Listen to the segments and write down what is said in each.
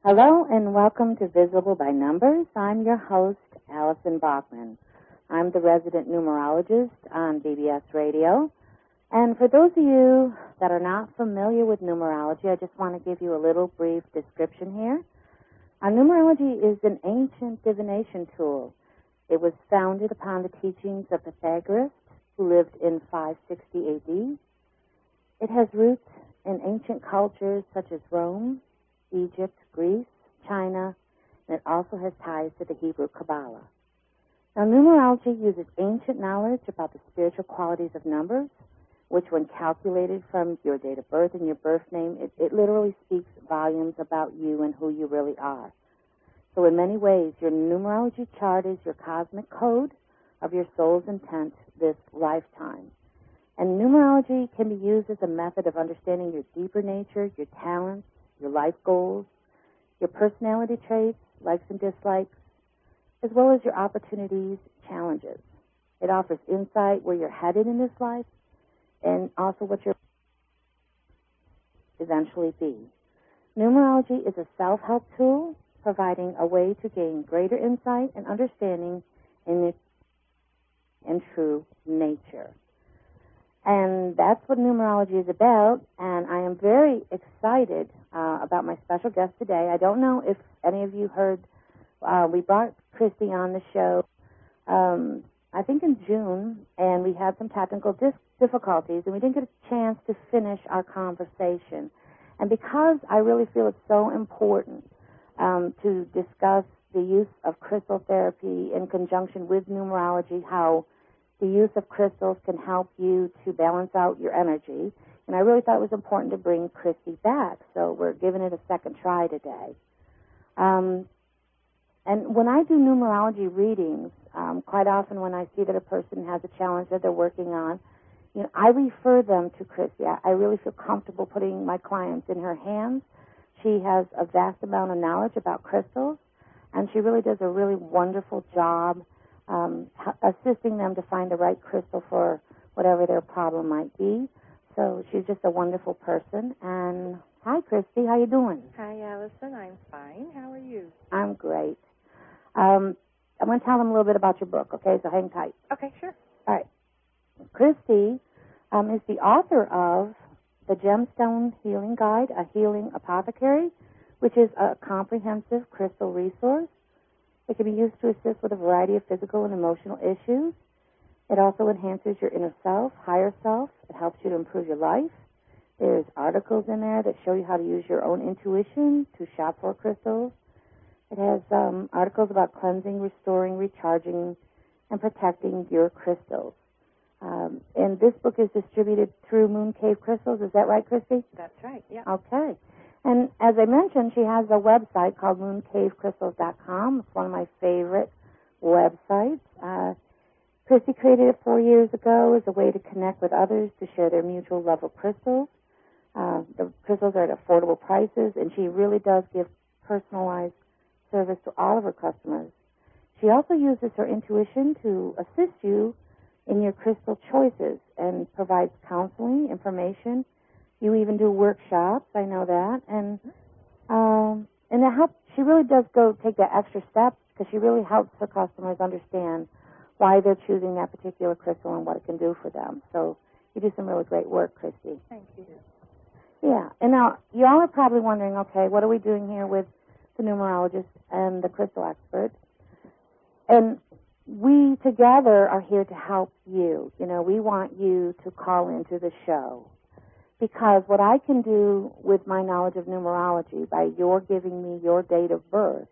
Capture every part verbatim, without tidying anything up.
Hello and welcome to Visible by Numbers. I'm your host, Allison Bachman. I'm the resident numerologist on B B S Radio. And for those of you that are not familiar with numerology, I just want to give you a little brief description here. Our numerology is an ancient divination tool. It was founded upon the teachings of Pythagoras, who lived in five sixty A D. It has roots in ancient cultures such as Rome, Egypt, Greece, China, and it also has ties to the Hebrew Kabbalah. Now, numerology uses ancient knowledge about the spiritual qualities of numbers, which when calculated from your date of birth and your birth name, it, it literally speaks volumes about you and who you really are. So in many ways, your numerology chart is your cosmic code of your soul's intent this lifetime. And numerology can be used as a method of understanding your deeper nature, your talents, your life goals, your personality traits, likes and dislikes, as well as your opportunities, challenges. It offers insight where you're headed in this life and also what you'll eventually be. Numerology is a self-help tool providing a way to gain greater insight and understanding in its and true nature. And that's what numerology is about, and I am very excited uh, about my special guest today. I don't know if any of you heard, uh, we brought Christy on the show, um, I think in June, and we had some technical dis- difficulties, and we didn't get a chance to finish our conversation. And because I really feel it's so important um, to discuss the use of crystal therapy in conjunction with numerology, how the use of crystals can help you to balance out your energy. And I really thought it was important to bring Christy back, so we're giving it a second try today. Um, and when I do numerology readings, um, quite often when I see that a person has a challenge that they're working on, you know, I refer them to Christy. I, I really feel comfortable putting my clients in her hands. She has a vast amount of knowledge about crystals, and she really does a really wonderful job Um, assisting them to find the right crystal for whatever their problem might be. So she's just a wonderful person. And hi, Christy, how you doing? Hi, Allison. I'm fine. How are you? I'm great. Um, I'm going to tell them a little bit about your book, okay? So hang tight. Okay, sure. All right. Christy um, is the author of The Gemstone Healing Guide, a Healing Apothecary, which is a comprehensive crystal resource. It can be used to assist with a variety of physical and emotional issues. It also enhances your inner self, higher self. It helps you to improve your life. There's articles in there that show you how to use your own intuition to shop for crystals. It has um, articles about cleansing, restoring, recharging, and protecting your crystals. Um, and this book is distributed through Moon Cave Crystals. Is that right, Christy? That's right, yeah. Okay. And as I mentioned, she has a website called moon cave crystals dot com. It's one of my favorite websites. Uh, Christy created it four years ago as a way to connect with others to share their mutual love of crystals. Uh, the crystals are at affordable prices, and she really does give personalized service to all of her customers. She also uses her intuition to assist you in your crystal choices and provides counseling, information. You even do workshops, I know that, and um, and it helps. She really does go take that extra step because she really helps her customers understand why they're choosing that particular crystal and what it can do for them. So you do some really great work, Christy. Thank you. Yeah, and now you all are probably wondering, okay, what are we doing here with the numerologist and the crystal expert? And we together are here to help you. You know, we want you to call into the show. Because what I can do with my knowledge of numerology, by your giving me your date of birth,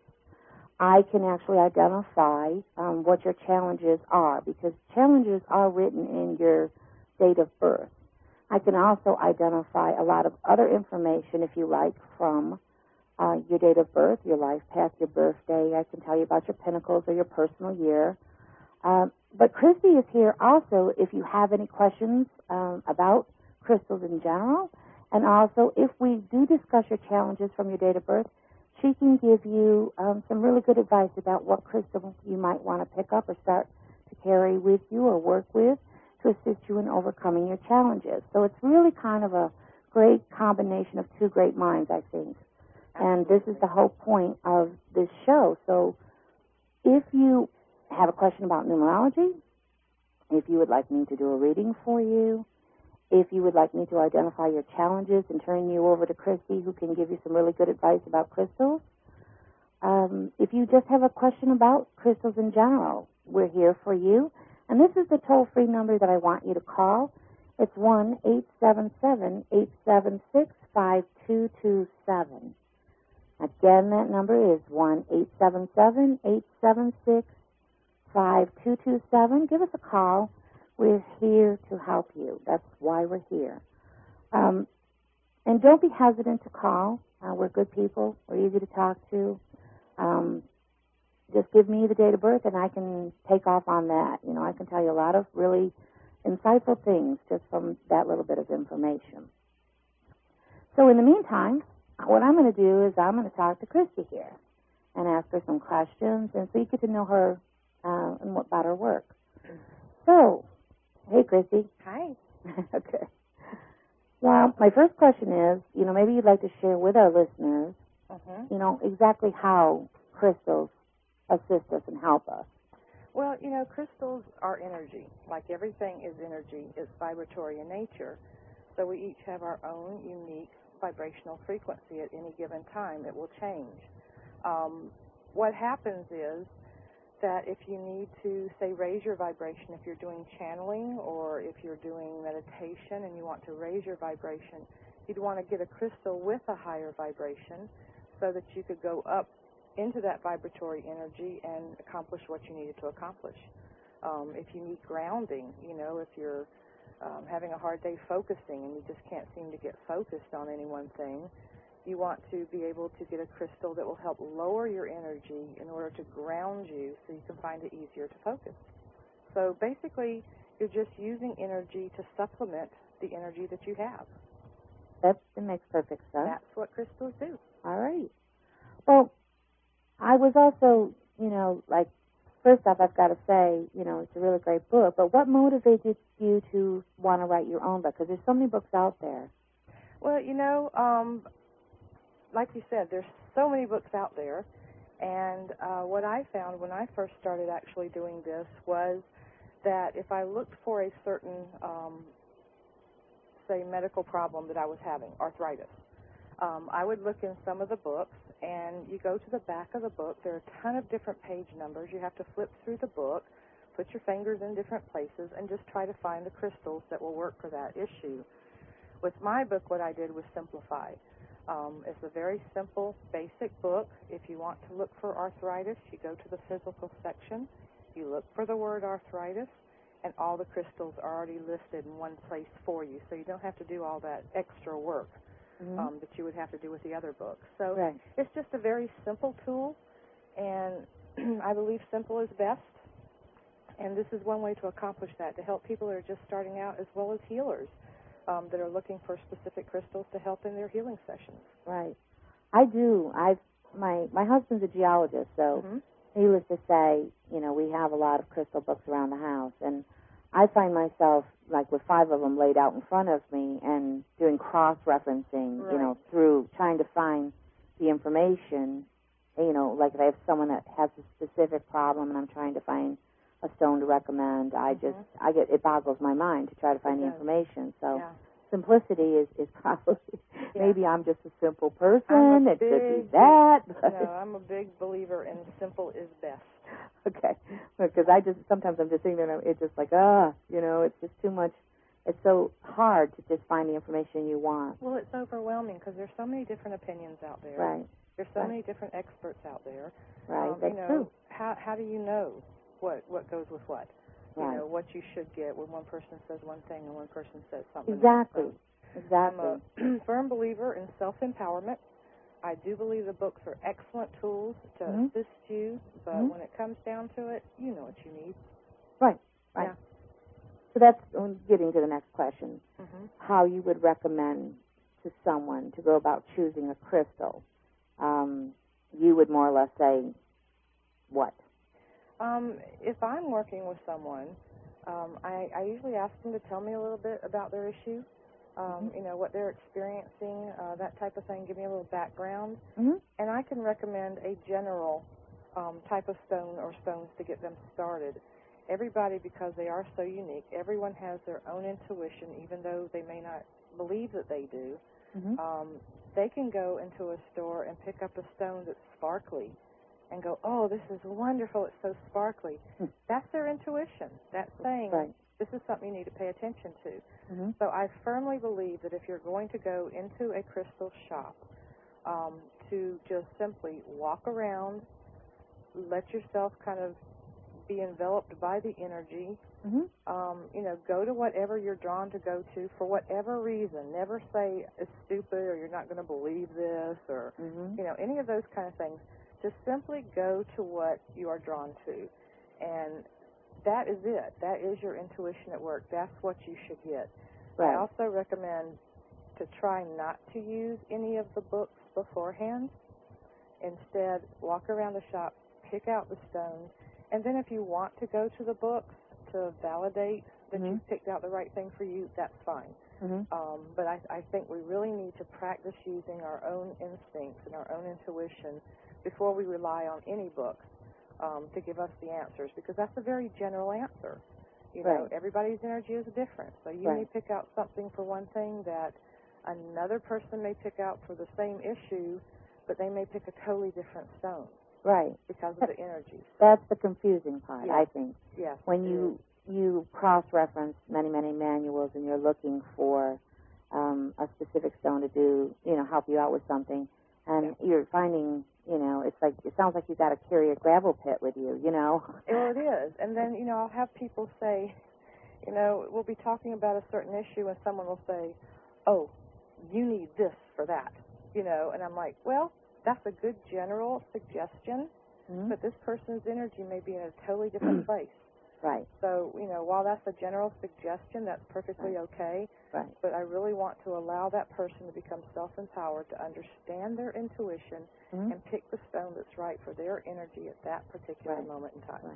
I can actually identify um, what your challenges are, because challenges are written in your date of birth. I can also identify a lot of other information, if you like, from uh, your date of birth, your life path, your birthday. I can tell you about your pinnacles or your personal year. Um, but Christy is here also if you have any questions um, about crystals in general, and also if we do discuss your challenges from your date of birth, she can give you um, some really good advice about what crystal you might want to pick up or start to carry with you or work with to assist you in overcoming your challenges. So it's really kind of a great combination of two great minds, I think. And this is the whole point of this show. So if you have a question about numerology, if you would like me to do a reading for you, if you would like me to identify your challenges and turn you over to Christy, who can give you some really good advice about crystals, um, if you just have a question about crystals in general, we're here for you. And this is the toll-free number that I want you to call. It's one eight seven seven, eight seven six, five two two seven. Again, that number is one eight seven seven, eight seven six, five two two seven. Give us a call. We're here to help you. That's why we're here. Um, and don't be hesitant to call. Uh, we're good people. We're easy to talk to. Um, just give me the date of birth, and I can take off on that. You know, I can tell you a lot of really insightful things just from that little bit of information. So in the meantime, what I'm going to do is I'm going to talk to Christy here and ask her some questions, and so you get to know her uh, and what about her work. So, hey, Christy. Hi. Okay. Well, my first question is, you know, maybe you'd like to share with our listeners, uh-huh. you know, exactly how crystals assist us and help us. Well, you know, crystals are energy. Like everything is energy. It's vibratory in nature. So we each have our own unique vibrational frequency at any given time. It will change. Um, what happens is that if you need to, say, raise your vibration, if you're doing channeling or if you're doing meditation and you want to raise your vibration, you'd want to get a crystal with a higher vibration so that you could go up into that vibratory energy and accomplish what you needed to accomplish. Um, if you need grounding, you know, if you're um, having a hard day focusing and you just can't seem to get focused on any one thing, you want to be able to get a crystal that will help lower your energy in order to ground you so you can find it easier to focus. So basically, you're just using energy to supplement the energy that you have. That, that makes perfect sense. That's what crystals do. All right. Well, I was also, you know, like, first off, I've got to say, you know, it's a really great book, but what motivated you to want to write your own book? Because there's so many books out there. Well, you know, um, like you said, there's so many books out there, and uh, what I found when I first started actually doing this was that if I looked for a certain, um, say, medical problem that I was having, arthritis, um, I would look in some of the books, and you go to the back of the book. There are a ton of different page numbers. You have to flip through the book, put your fingers in different places, and just try to find the crystals that will work for that issue. With my book, what I did was simplify. Um, it's a very simple, basic book. If you want to look for arthritis, you go to the physical section, you look for the word arthritis, and all the crystals are already listed in one place for you, so you don't have to do all that extra work mm-hmm. um, that you would have to do with the other books. So right. It's just a very simple tool, and I believe simple is best, and this is one way to accomplish that, to help people that are just starting out as well as healers. Um, that are looking for specific crystals to help in their healing sessions. Right. I do. I've my my husband's a geologist, so mm-hmm. needless to say, you know, we have a lot of crystal books around the house, and I find myself like with five of them laid out in front of me and doing cross-referencing, right. you know, through trying to find the information. You know, like if I have someone that has a specific problem and I'm trying to find a stone to recommend, I mm-hmm. just, I get, it boggles my mind to try to find it the does. information. So yeah. simplicity is, is probably, yeah. maybe I'm just a simple person. I'm a it big, could be that. But no, I'm a big believer in simple is best. Okay. Because I just, sometimes I'm just sitting there and it's just like, ah, you know, it's just too much. It's so hard to just find the information you want. Well, it's overwhelming because there's so many different opinions out there. Right. There's so right. many different experts out there. Right, um, that's you know, true. How, how do you know what, what goes with what? You right. know, what you should get when one person says one thing and one person says something Exactly. else. So exactly. I'm a firm believer in self-empowerment. I do believe the books are excellent tools to mm-hmm. assist you, but mm-hmm. when it comes down to it, you know what you need. Right, right. Yeah. So that's um, getting to the next question. Mm-hmm. How you would recommend to someone to go about choosing a crystal. Um, you would more or less say what? Um, if I'm working with someone, um, I, I usually ask them to tell me a little bit about their issue. um, Mm-hmm. you know, what they're experiencing, uh, that type of thing. Give me a little background. Mm-hmm. And I can recommend a general um, type of stone or stones to get them started. Everybody, because they are so unique, everyone has their own intuition, even though they may not believe that they do. Mm-hmm. Um, they can go into a store and pick up a stone that's sparkly and go, oh, this is wonderful, it's so sparkly. Mm. That's their intuition. That's saying, Right. this is something you need to pay attention to. Mm-hmm. So I firmly believe that if you're going to go into a crystal shop, um, to just simply walk around, let yourself kind of be enveloped by the energy, Mm-hmm. um, you know, go to whatever you're drawn to go to for whatever reason. Never say it's stupid or you're not going to believe this or, Mm-hmm. you know, any of those kind of things. Just simply go to what you are drawn to. And that is it. That is your intuition at work. That's what you should get. Right. I also recommend to try not to use any of the books beforehand. Instead, walk around the shop, pick out the stones, and then if you want to go to the books to validate that Mm-hmm. you've picked out the right thing for you, that's fine. Mm-hmm. Um, but I, I think we really need to practice using our own instincts and our own intuition before we rely on any book um, to give us the answers, because that's a very general answer. You know, Right. everybody's energy is different, so you Right. may pick out something for one thing that another person may pick out for the same issue, but they may pick a totally different stone Right. because of the energy. So, That's the confusing part, Yes. I think. yes. When it you is. you cross-reference many, many manuals and you're looking for um, a specific stone to do, you know, help you out with something, and Yeah. you're finding, you know, it's like, it sounds like you got to carry a gravel pit with you, you know? Well, it is. And then, you know, I'll have people say, you know, we'll be talking about a certain issue and someone will say, oh, you need this for that, you know, and I'm like, well, that's a good general suggestion, Mm-hmm. but this person's energy may be in a totally different place. Right. So, you know, while that's a general suggestion, that's perfectly Right. okay, Right. but I really want to allow that person to become self-empowered, to understand their intuition, Mm-hmm. and pick the stone that's right for their energy at that particular Right. moment in time. Right.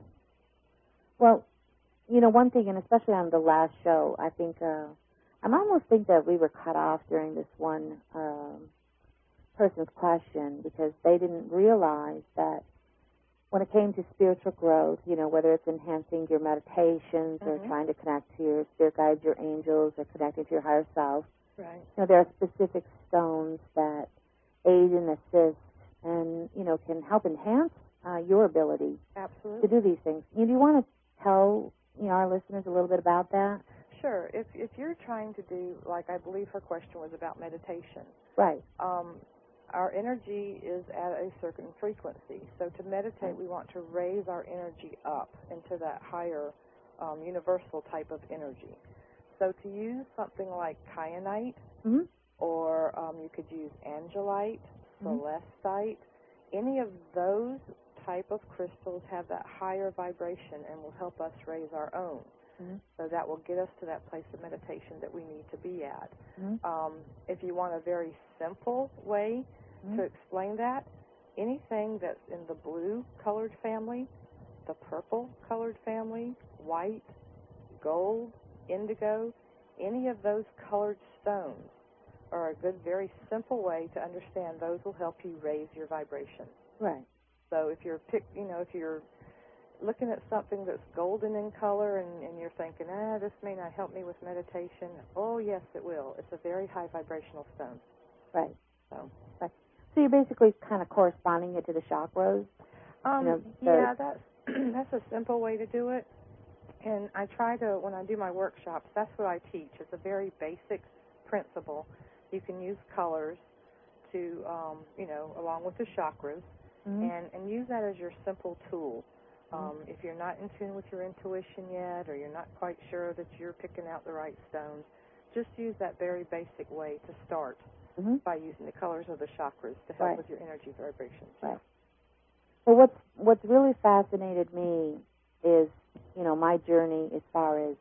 Well, you know, one thing, and especially on the last show, I think, uh, I almost think that we were cut off during this one um, person's question because they didn't realize that when it came to spiritual growth, you know, whether it's enhancing your meditations or Mhm. trying to connect to your spirit guides, your angels, or connecting to your higher self, Right. you know, there are specific stones that aid and assist and, you know, can help enhance uh, your ability Absolutely. to do these things. You, do you want to tell, you know, our listeners a little bit about that? Sure. If if you're trying to do, like I believe her question was about meditation, Right. um, our energy is at a certain frequency. So to meditate, we want to raise our energy up into that higher um, universal type of energy. So to use something like kyanite, Mm-hmm. or um, you could use angelite, Mhm. celestite, any of those type of crystals have that higher vibration and will help us raise our own. Mm-hmm. So that will get us to that place of meditation that we need to be at. Mm-hmm. Um, if you want a very simple way Mhm. to explain that, anything that's in the blue colored family, the purple colored family, white, gold, indigo, any of those colored stones are a good, very simple way to understand. Those will help you raise your vibration. Right. So if you're pick, you know, if you're looking at something that's golden in color and, and you're thinking, ah, this may not help me with meditation, oh yes, it will. It's a very high vibrational stone. Right. So, Right. So you're basically kind of corresponding it to the chakras. um, You know, the- yeah, that's that's a simple way to do it. And I try to, when I do my workshops, that's what I teach. It's a very basic principle. You can use colors to, um, you know, along with the chakras, Mhm. and, and use that as your simple tool. Um, Mhm. if you're not in tune with your intuition yet, or you're not quite sure that you're picking out the right stones, just use that very basic way to start Mhm. by using the colors of the chakras to help Right. with your energy vibrations. Right. Well, what's what's really fascinated me is, you know, my journey as far as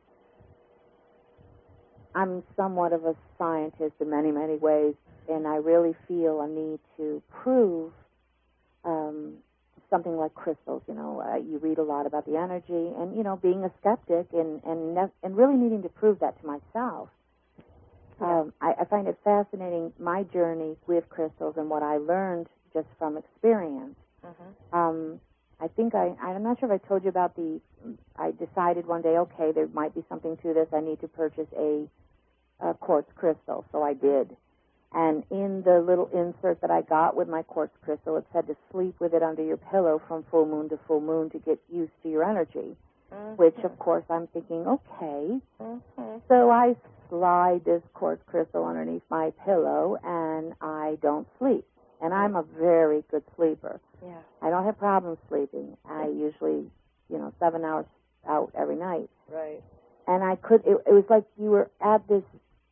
I'm somewhat of a scientist in many, many ways, and I really feel a need to prove um, something like crystals. You know, uh, you read a lot about the energy, and you know, being a skeptic and and ne- and really needing to prove that to myself. Yeah. Um, I, I find it fascinating, my journey with crystals and what I learned just from experience. Mm-hmm. Um, I think I, I'm not sure if I told you about the, I decided one day, okay, there might be something to this. I need to purchase a, a quartz crystal. So I did. And in the little insert that I got with my quartz crystal, it said to sleep with it under your pillow from full moon to full moon to get used to your energy, Mm-hmm. which, of course, I'm thinking, okay. Mm-hmm. So I slide this quartz crystal underneath my pillow, and I don't sleep. And I'm a very good sleeper. Yeah. I don't have problems sleeping. I usually, you know, seven hours out every night. Right. And I could, it, it was like you were at this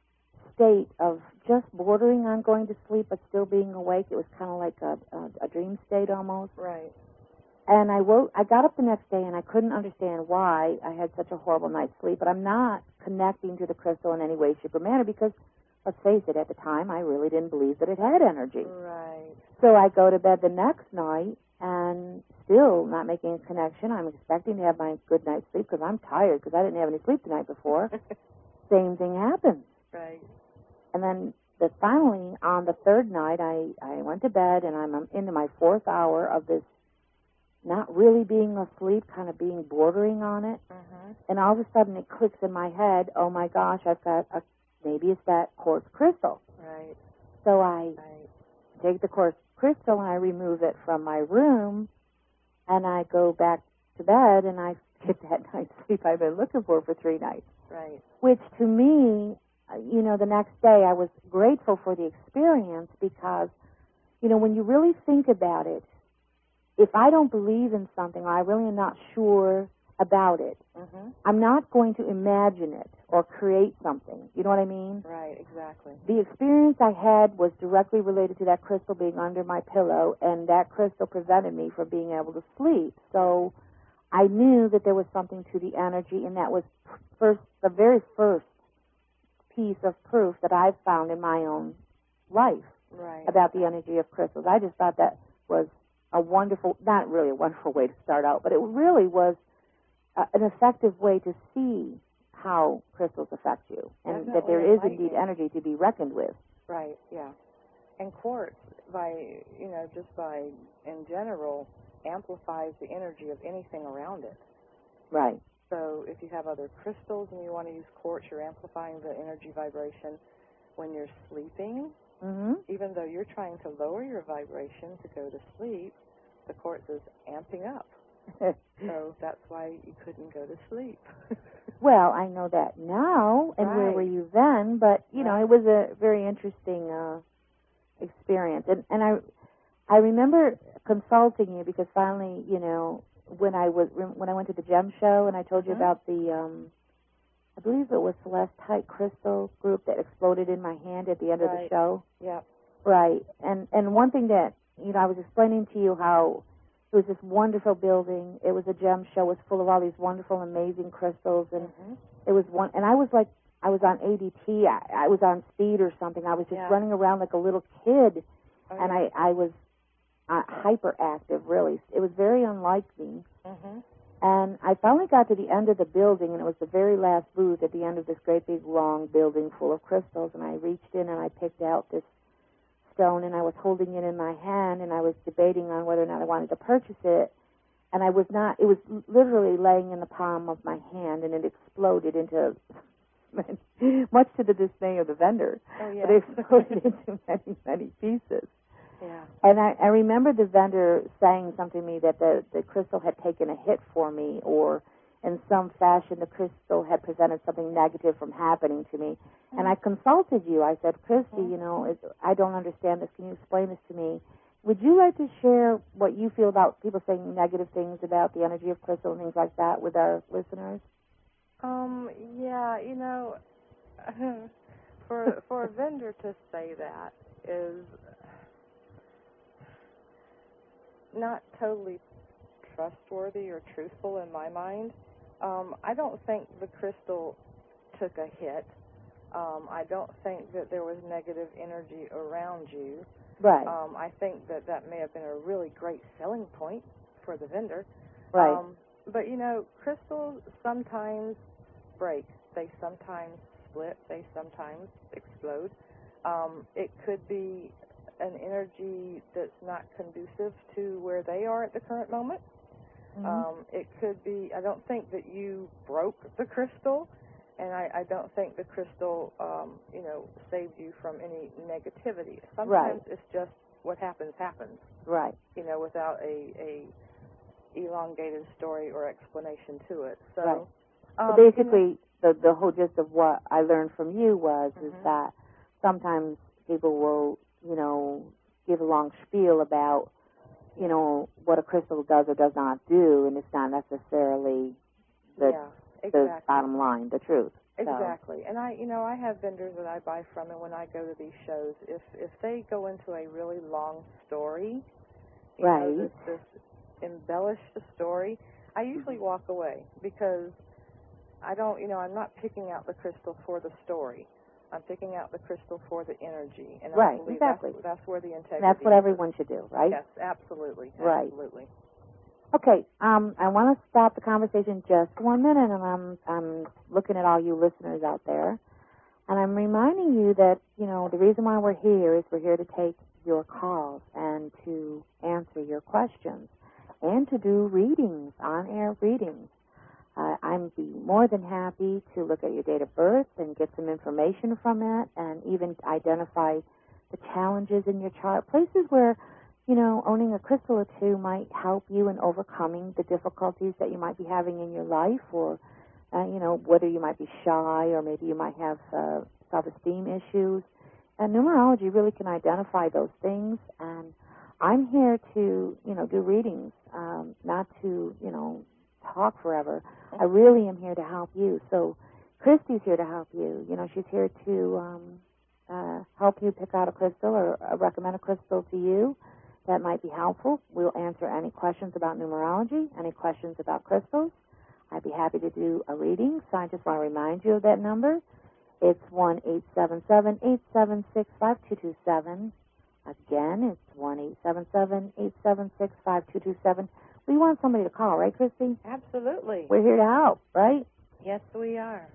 state of just bordering on going to sleep but still being awake. It was kind of like a, a, a dream state almost. Right. And I woke, I got up the next day and I couldn't understand why I had such a horrible night's sleep, but I'm not connecting to the crystal in any way, shape, or manner because, let's face it, at the time I really didn't believe that it had energy. Right. So I go to bed the next night and still not making a connection. I'm expecting to have my good night's sleep because I'm tired because I didn't have any sleep the night before. Same thing happens. Right. And then the, finally, on the third night, I, I went to bed, and I'm, I'm into my fourth hour of this not really being asleep, kind of being bordering on it. Mm-hmm. And all of a sudden it clicks in my head, oh, my gosh, I've got a, maybe it's that quartz crystal. Right. So I Right. take the quartz crystal, and I remove it from my room, and I go back to bed, and I get that night's sleep I've been looking for for three nights. Right. Which, to me, you know, the next day I was grateful for the experience because, you know, when you really think about it, if I don't believe in something or I really am not sure about it, Mm-hmm. I'm not going to imagine it or create something. You know what I mean? Right, exactly. The experience I had was directly related to that crystal being under my pillow, and that crystal prevented me from being able to sleep. So I knew that there was something to the energy, and that was first, the very first piece of proof that I've found in my own life Right. about the energy of crystals. I just thought that was a wonderful, not really a wonderful way to start out, but it really was uh, an effective way to see how crystals affect you, and Definitely that there is enlightening. indeed energy to be reckoned with. Right, yeah. And quartz, by, you know, just by, in general, amplifies the energy of anything around it. Right. So if you have other crystals and you want to use quartz, you're amplifying the energy vibration. When you're sleeping, Mm-hmm. even though you're trying to lower your vibration to go to sleep, the quartz is amping up. So that's why you couldn't go to sleep. Well, I know that now, and Right. where were you then? But, you know, Right. it was a very interesting uh, experience. And, and I I remember consulting you because finally, you know, when I was when I went to the Gem Show and I told you Mhm. about the, um, I believe it was Celestite Crystal group that exploded in my hand at the end of the Right. show. Yeah. Right. And and one thing that, you know, I was explaining to you how it was this wonderful building. It was a gem show. It was full of all these wonderful, amazing crystals. And Mhm. it was one, and I was like, I was on A D T. I, I was on speed or something. I was just Yeah. running around like a little kid. Oh, And yeah. I, I was uh, hyperactive, really. It was very unlike me. Mhm. And I finally got to the end of the building, and it was the very last booth at the end of this great big long building full of crystals. And I reached in and I picked out this stone, and I was holding it in my hand, and I was debating on whether or not I wanted to purchase it. And I was not, it was literally laying in the palm of my hand, and it exploded into, much to the dismay of the vendor, Oh, yeah. but it exploded into many, many pieces. Yeah. And I, I remember the vendor saying something to me that the, the crystal had taken a hit for me, or in some fashion the crystal had prevented something negative from happening to me. Mm-hmm. And I consulted you. I said, Christy, mm-hmm. you know, it, I don't understand this. Can you explain this to me? Would you like to share what you feel about people saying negative things about the energy of crystal and things like that with our listeners? Um, yeah, you know, for for a vendor to say that is not totally trustworthy or truthful in my mind. Um, I don't think the crystal took a hit. Um, I don't think that there was negative energy around you. Right. Um, I think that that may have been a really great selling point for the vendor. Right. Um, but, you know, crystals sometimes break. They sometimes split. They sometimes explode. Um, it could be an energy that's not conducive to where they are at the current moment. Mm-hmm. Um, it could be, I don't think that you broke the crystal, and I, I don't think the crystal, um, you know, saved you from any negativity. Sometimes Right. it's just what happens, happens. Right. You know, without a, a elongated story or explanation to it. So, right. um, so basically, you the know, the whole gist of what I learned from you was mm-hmm. is that sometimes people will, you know, give a long spiel about, you know, what a crystal does or does not do, and it's not necessarily the yeah, exactly. the bottom line, the truth. Exactly. So. And I, you know, I have vendors that I buy from, and when I go to these shows, if if they go into a really long story, you right. know, this, this embellished story, I usually walk away because I don't, you know, I'm not picking out the crystal for the story. I'm picking out the crystal for the energy, and right, I believe exactly. that's, that's where the integrity. That's what everyone should do, right? Yes, absolutely, right. absolutely. Okay, um, I want to stop the conversation just one minute, and I'm I'm looking at all you listeners out there, and I'm reminding you that, you know, the reason why we're here is we're here to take your calls and to answer your questions and to do readings, on-air readings. Uh, I'd be more than happy to look at your date of birth and get some information from it and even identify the challenges in your chart, places where, you know, owning a crystal or two might help you in overcoming the difficulties that you might be having in your life, or, uh, you know, whether you might be shy or maybe you might have uh, self-esteem issues. And numerology really can identify those things, and I'm here to, you know, do readings, um, not to, you know, talk forever. I really am here to help you. So Christy's here to help you. You know, she's here to um, uh, help you pick out a crystal or uh, recommend a crystal to you that might be helpful. We'll answer any questions about numerology, any questions about crystals. I'd be happy to do a reading. So I just want to remind you of that number. It's one eight seven seven, eight seven six, five two two seven. Again, it's one eight seven seven, eight seven six, five two two seven. We want somebody to call, right, Christy? Absolutely. We're here to help, right? Yes, we are.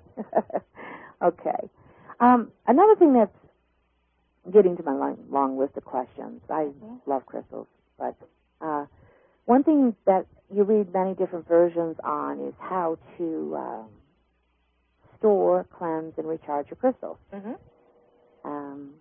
Okay. Um, another thing that's getting to my long, long list of questions. I mm-hmm. love crystals, but uh, one thing that you read many different versions on is how to uh, store, cleanse, and recharge your crystals. Mm-hmm. Um,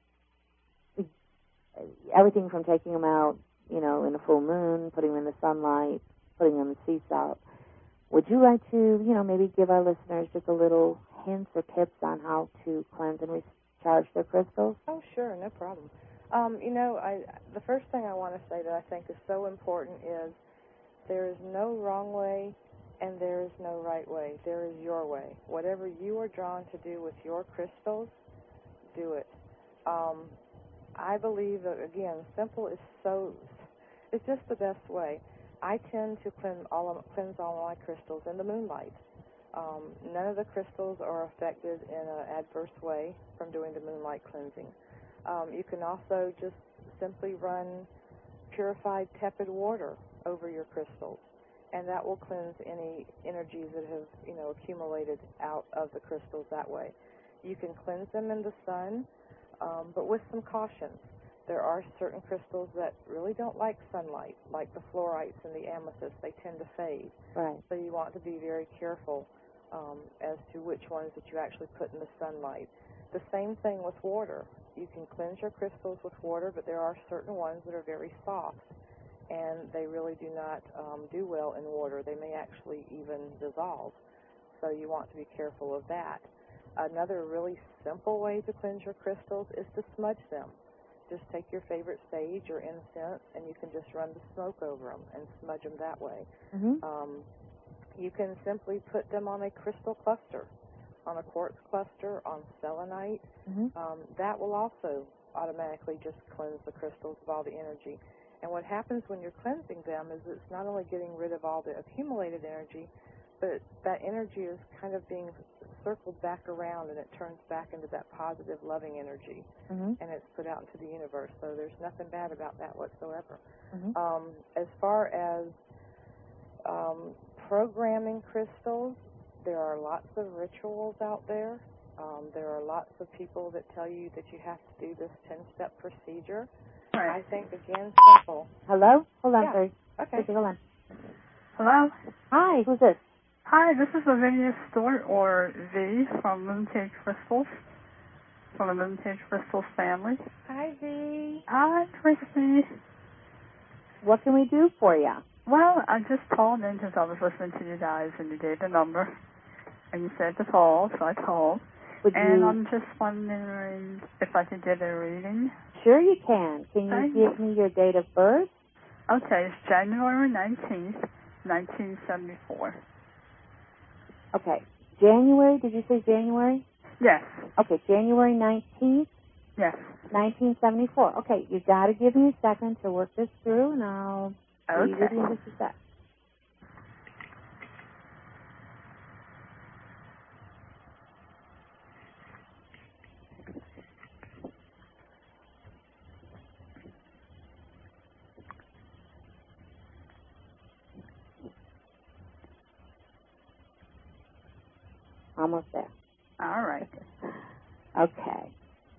everything from taking them out, you know, in a full moon, putting them in the sunlight, putting them in sea salt. Would you like to, you know, maybe give our listeners just a little hints or tips on how to cleanse and recharge their crystals? Oh, sure, no problem. Um, you know, I, the first thing I want to say that I think is so important is there is no wrong way and there is no right way. There is your way. Whatever you are drawn to do with your crystals, do it. Um, I believe that, again, simple is so, it's just the best way. I tend to cleanse all of, cleanse all my crystals in the moonlight. Um, none of the crystals are affected in an adverse way from doing the moonlight cleansing. Um, you can also just simply run purified tepid water over your crystals, and that will cleanse any energies that have, you know, accumulated out of the crystals that way. You can cleanse them in the sun, um, but with some caution. There are certain crystals that really don't like sunlight, like the fluorites and the amethysts. They tend to fade. Right. So you want to be very careful um, as to which ones that you actually put in the sunlight. The same thing with water. You can cleanse your crystals with water, but there are certain ones that are very soft, and they really do not um, do well in water. They may actually even dissolve. So you want to be careful of that. Another really simple way to cleanse your crystals is to smudge them. Just take your favorite sage or incense, and you can just run the smoke over them and smudge them that way. Mm-hmm. Um, you can simply put them on a crystal cluster, on a quartz cluster, on selenite. Mm-hmm. Um, that will also automatically just cleanse the crystals of all the energy. And what happens when you're cleansing them is it's not only getting rid of all the accumulated energy, but that energy is kind of being circled back around, and it turns back into that positive, loving energy, mm-hmm. and it's put out into the universe. So there's nothing bad about that whatsoever. Mm-hmm. Um, as far as um, programming crystals, there are lots of rituals out there. Um, there are lots of people that tell you that you have to do this ten-step procedure. Right. I think, again, simple. Hello? Hold on, Yeah. sorry. Okay. Okay, hold on. Hello? Hi, who's this? Hi, this is Lavinia Stewart, or V, from Moontage Crystals, from the Moontage Crystals family. Hi, V. Hi, Christy. What can we do for you? Well, I just called in because I was listening to you guys, and you gave the number, and you said to call, so I called. Would And you... I'm just wondering if I could get a reading. Sure you can. Can you Thank give me your date of birth? Okay, it's January nineteenth, nineteen seventy-four. Okay. January, did you say January? Yes. Okay, January nineteenth, Yes. nineteen seventy-four. Okay, you got to give me a second to work this through, and I'll be Okay. with you in just a sec. Almost there. All right. Okay.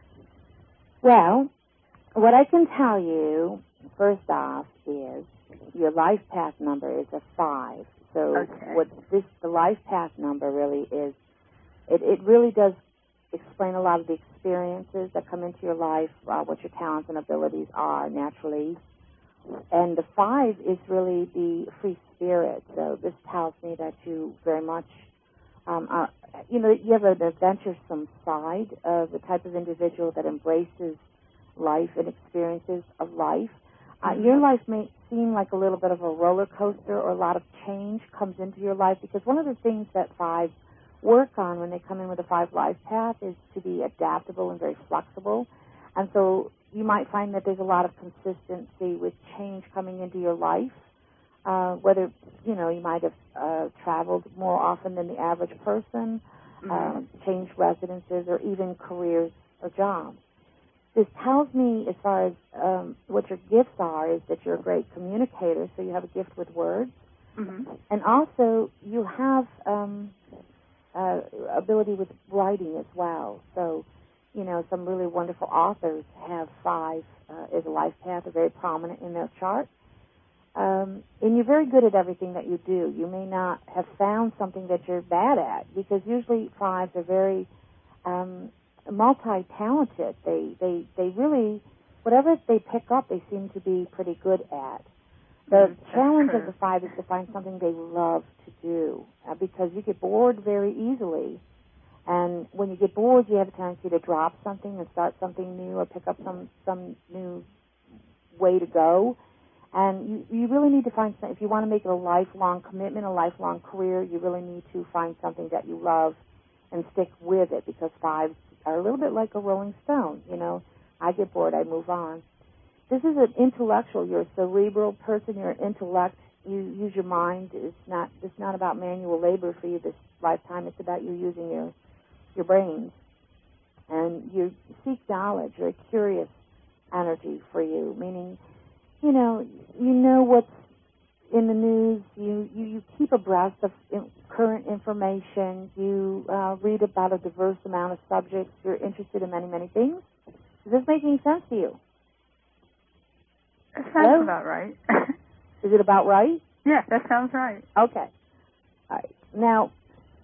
Well, what I can tell you, first off, is your life path number is a five. So Okay. what this, the life path number really is, it, it really does explain a lot of the experiences that come into your life, uh, what your talents and abilities are naturally. And the five is really the free spirit. So this tells me that you very much, um, are, you know, you have an adventuresome side of the type of individual that embraces life and experiences of life. Uh, Mm-hmm. Your life may seem like a little bit of a roller coaster, or a lot of change comes into your life, because one of the things that fives work on when they come in with a five life path is to be adaptable and very flexible. And so you might find that there's a lot of consistency with change coming into your life, uh, whether, you know, you might have uh, traveled more often than the average person, Mm-hmm. uh, changed residences, or even careers or jobs. This tells me, as far as um, what your gifts are, is that you're a great communicator, so you have a gift with words. Mm-hmm. And also, you have um, uh, ability with writing as well. So, you know, some really wonderful authors have five uh, as a life path, are very prominent in their chart. Um, and you're very good at everything that you do. You may not have found something that you're bad at, because usually fives are very um, multi-talented. They, they, they really, whatever they pick up, they seem to be pretty good at. The Mm-hmm. challenge That's of the five is to find something they love to do, uh, because you get bored very easily. And when you get bored, you have a tendency to drop something and start something new, or pick up some, some new way to go. And you, you really need to find something. If you want to make it a lifelong commitment, a lifelong career, you really need to find something that you love and stick with it, because fives are a little bit like a rolling stone. You know, I get bored, I move on. This is an intellectual. You're a cerebral person. You're an intellect. You use your mind. It's not. It's not about manual labor for you this lifetime. It's about you using your your brains, and you seek knowledge. You're a curious energy for you, meaning, you know, you know what's in the news. You you, you keep abreast of in, current information. You uh, read about a diverse amount of subjects. You're interested in many many things. Does this make any sense to you? That sounds Hello? about right. Is it about right? Yeah, that sounds right. Okay. All right. Now,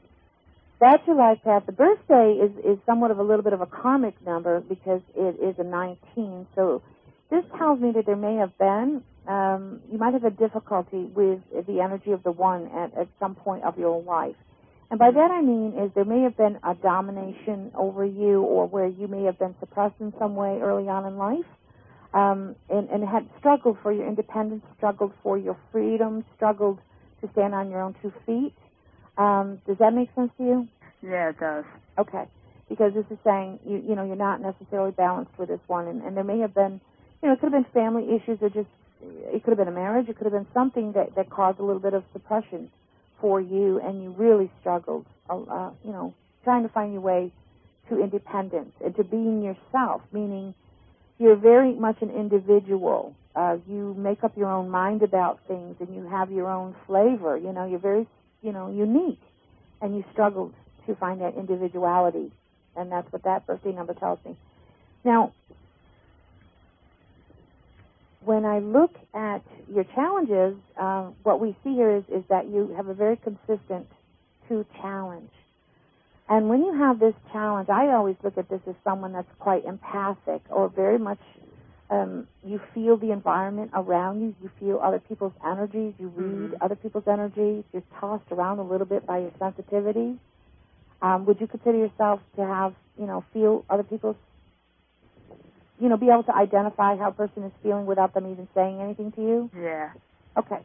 that's your life path. The birthday is, is somewhat of a little bit of a karmic number, because it is a nineteen. So this tells me that there may have been, um, you might have a difficulty with the energy of the one at, at some point of your life. And by that I mean is there may have been a domination over you, or where you may have been suppressed in some way early on in life. Um, and, and had struggled for your independence, struggled for your freedom, struggled to stand on your own two feet. Um, does that make sense to you? Yeah, it does. Okay. Because this is saying, you, you know, you're not necessarily balanced with this one. And, and there may have been, you know, it could have been family issues, or just, it could have been a marriage. It could have been something that, that caused a little bit of suppression for you, and you really struggled, uh, you know, trying to find your way to independence and to being yourself, meaning you're very much an individual. Uh, you make up your own mind about things, and you have your own flavor. You know, you're very, you know, unique, and you struggled to find that individuality and that's what that birthday number tells me. Now, when I look at your challenges, uh, what we see here is, is that you have a very consistent two challenge. And when you have this challenge, I always look at this as someone that's quite empathic or very much, um, you feel the environment around you, you feel other people's energies, you read Mm-hmm. other people's energies, you're tossed around a little bit by your sensitivity. Um, would you consider yourself to have, you know, feel other people's, you know, be able to identify how a person is feeling without them even saying anything to you? Yeah. Okay.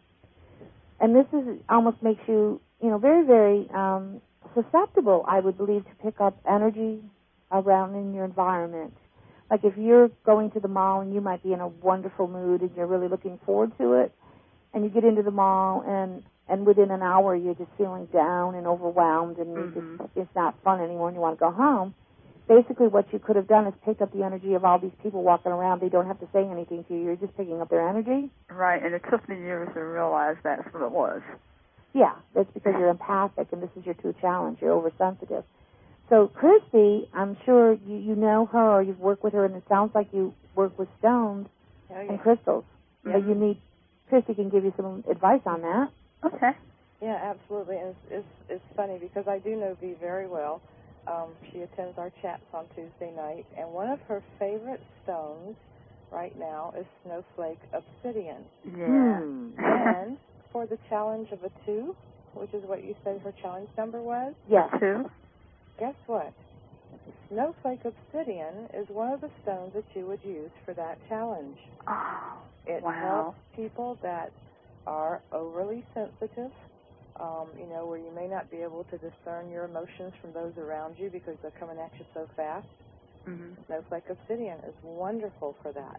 And this is almost makes you, you know, very, very um, susceptible, I would believe, to pick up energy around in your environment. Like if you're going to the mall and you might be in a wonderful mood and you're really looking forward to it, and you get into the mall and and within an hour you're just feeling down and overwhelmed and you Mm-hmm. just, it's not fun anymore and you want to go home. Basically what you could have done is picked up the energy of all these people walking around. They don't have to say anything to you. You're just picking up their energy. Right, and it took me years to realize that's what it was. Yeah, that's because you're empathic, and this is your true challenge. You're oversensitive. So Christy, I'm sure you, you know her or you've worked with her, and it sounds like you work with stones Oh, yeah. and crystals. Yeah. But you need, Christy can give you some advice on that. Okay. Yeah, absolutely. And it's, it's, it's funny because I do know V very well. Um, she attends our chats on Tuesday night, and one of her favorite stones right now is snowflake obsidian. Yeah. Hmm. And for the challenge of a two, which is what you said her challenge number was, Yes. Two. guess what? Snowflake obsidian is one of the stones that you would use for that challenge. Oh, It wow. helps people that are overly sensitive, um, you know, where you may not be able to discern your emotions from those around you because they're coming at you so fast. Mm-hmm. Snowflake obsidian is wonderful for that.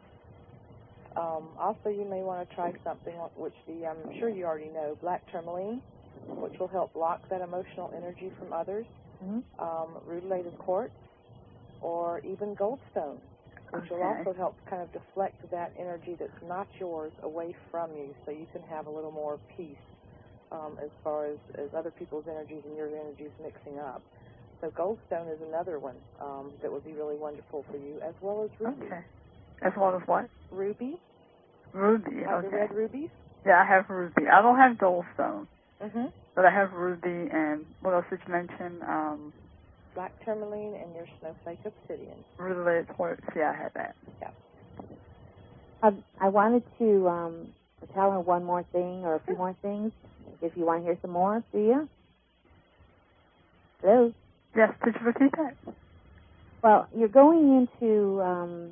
Um, also, you may want to try something which the I'm sure you already know, black tourmaline, which will help block that emotional energy from others. Mm-hmm. Um, rutilated quartz, or even goldstone, which will Okay. also help kind of deflect that energy that's not yours away from you, so you can have a little more peace um, as far as, as other people's energies and your energies mixing up. So goldstone is another one um, that would be really wonderful for you, as well as ruby. Okay. As well as what? Ruby, Ruby. like Okay. the red rubies. Yeah, I have ruby. I don't have goldstone, Mm-hmm. but I have ruby and what else did you mention? Um, Black tourmaline and your snowflake obsidian. rutilated quartz. Yeah, I have that. Yeah. I, I wanted to um, tell her one more thing or a few more things. If you want to hear some more, do you? Hello? Yes, could you repeat that? Well, you're going into um,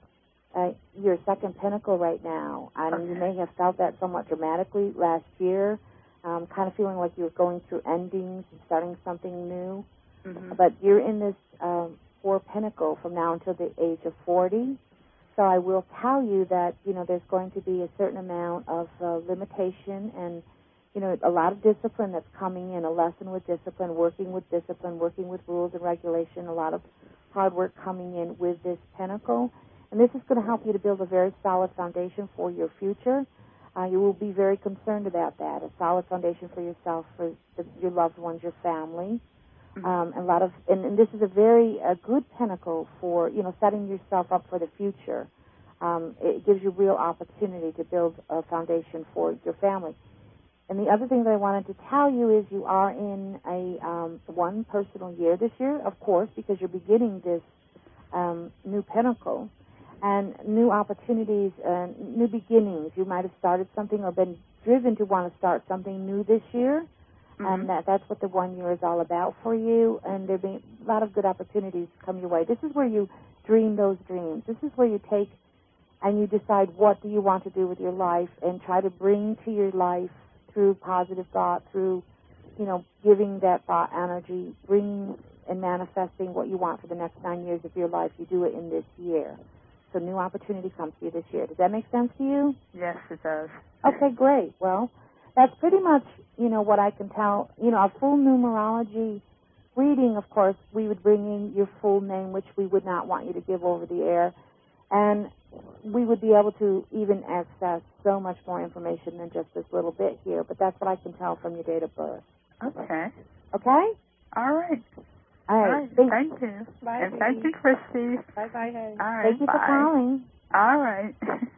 uh, your second pinnacle right now, and Okay. you may have felt that somewhat dramatically last year, um, kind of feeling like you were going through endings and starting something new. Mm-hmm. But you're in this um, four pinnacle from now until the age of forty. So I will tell you that, you know, there's going to be a certain amount of uh, limitation and, you know, a lot of discipline that's coming in, a lesson with discipline, working with discipline, working with rules and regulation, a lot of hard work coming in with this pinnacle. And this is going to help you to build a very solid foundation for your future. Uh, you will be very concerned about that, a solid foundation for yourself, for the, your loved ones, your family. Um, and a lot of, and, and this is a very a good pinnacle for, you know, setting yourself up for the future. Um, it gives you real opportunity to build a foundation for your family. And the other thing that I wanted to tell you is you are in a um, one personal year this year, of course, because you're beginning this um, new pinnacle and new opportunities, uh, new beginnings. You might have started something or been driven to want to start something new this year. Mm-hmm. And that, that's what the one year is all about for you. And there'll be a lot of good opportunities come your way. This is where you dream those dreams. This is where you take and you decide what do you want to do with your life and try to bring to your life through positive thought, through, you know, giving that thought energy, bringing and manifesting what you want for the next nine years of your life. You do it in this year. So new opportunity comes to you this year. Does that make sense to you? Yes, it does. Okay, great. Well, that's pretty much, you know, what I can tell. You know, a full numerology reading, of course, we would bring in your full name, which we would not want you to give over the air. And we would be able to even access so much more information than just this little bit here. But that's what I can tell from your date of birth. Okay. Okay? All right. All right. All right. Thank, Thank you. Bye, And thank you, Christy. Bye bye, honey. All right. thank you bye. for calling. All right.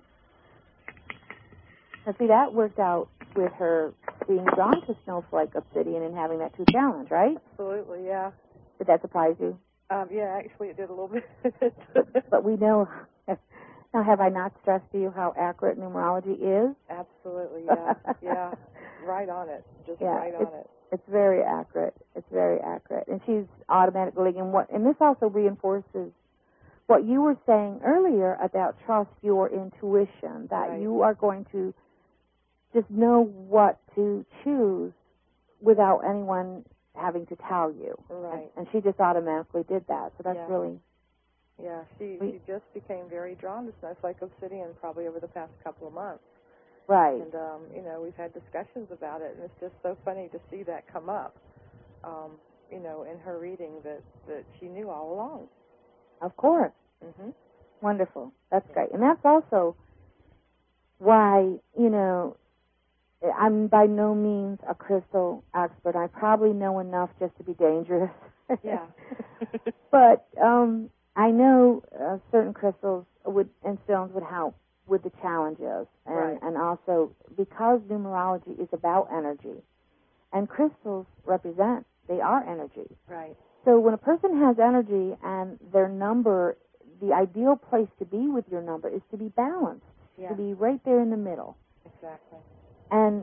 Now, see, that worked out with her being drawn to Snowflake Obsidian and having that two challenge, right? Absolutely, yeah. Did that surprise you? Um, yeah, actually, it did a little bit. But we know. Now, have I not stressed to you how accurate numerology is? Absolutely, yeah, yeah. Right on it, just Yeah, right on it. It's very accurate. It's very accurate. And she's automatically, and what, and this also reinforces what you were saying earlier about trust your intuition, that Right. you are going to just know what to choose without anyone having to tell you. Right. And, and she just automatically did that. So that's Yeah. really... Yeah, she, We- she just became very drawn to Snowflake Obsidian probably over the past couple of months. Right. And, um, you know, we've had discussions about it, and it's just so funny to see that come up, um, you know, in her reading that, that she knew all along. Of course. Mm-hmm. Wonderful. That's great. And that's also why, you know, I'm by no means a crystal expert. I probably know enough just to be dangerous. Yeah. But um, I know uh, certain crystals would and stones would help with the challenges. And, Right. and also because numerology is about energy, and crystals represent, they are energy. Right. So when a person has energy and their number, the ideal place to be with your number is to be balanced, Yeah. to be right there in the middle. Exactly. And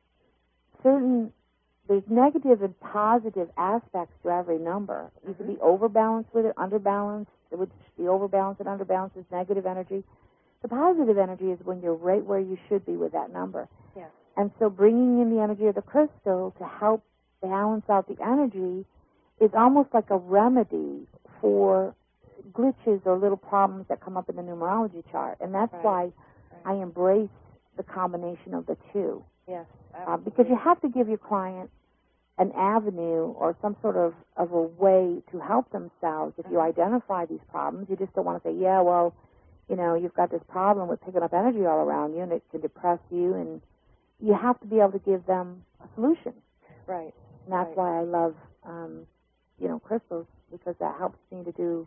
certain, there's negative and positive aspects to every number. You Mm-hmm. could be overbalanced with it, underbalanced, which the overbalance and underbalance is negative energy. The positive energy is when you're right where you should be with that number. Yeah. And so bringing in the energy of the crystal to help balance out the energy is almost like a remedy for glitches or little problems that come up in the numerology chart. And that's Right. why Right. I embrace the combination of the two. Yes, Uh, because you have to give your client an avenue or some sort of, of a way to help themselves. If you Mhm. identify these problems, you just don't want to say, yeah, well, you know, you've got this problem with picking up energy all around you and it can depress you, and you have to be able to give them a solution. Right. And that's Right. why I love, um, you know, crystals, because that helps me to do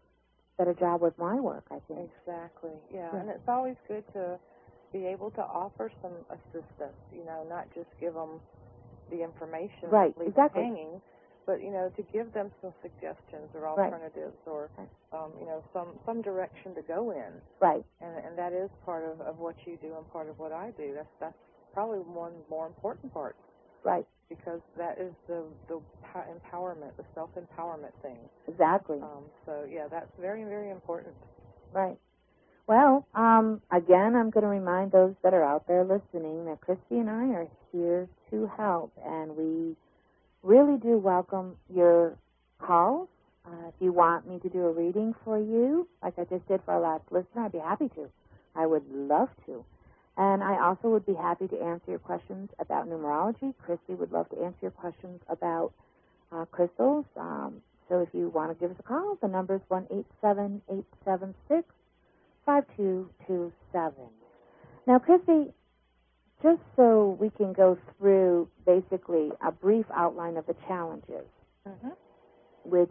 a better job with my work, I think. Exactly. Yeah. Yeah. And it's always good to be able to offer some assistance, you know, not just give them the information, Right, leave exactly. them hanging, but, you know, to give them some suggestions or Right. alternatives or, um, you know, some, some direction to go in. Right. And, and that is part of, of what you do and part of what I do. That's, that's probably one more important part. Right. Because that is the, the empowerment, the self-empowerment thing. Exactly. Um, so, yeah, that's very, very important. Right. Well, um, again, I'm going to remind those that are out there listening that Christy and I are here to help, and we really do welcome your calls. Uh, if you want me to do a reading for you, like I just did for our last listener, I'd be happy to. I would love to. And I also would be happy to answer your questions about numerology. Christy would love to answer your questions about uh, crystals. Um, so if you want to give us a call, the number is one eight seven eight seven six five two two seven. Now, Christy, just so we can go through basically a brief outline of the challenges, Mm-hmm. which,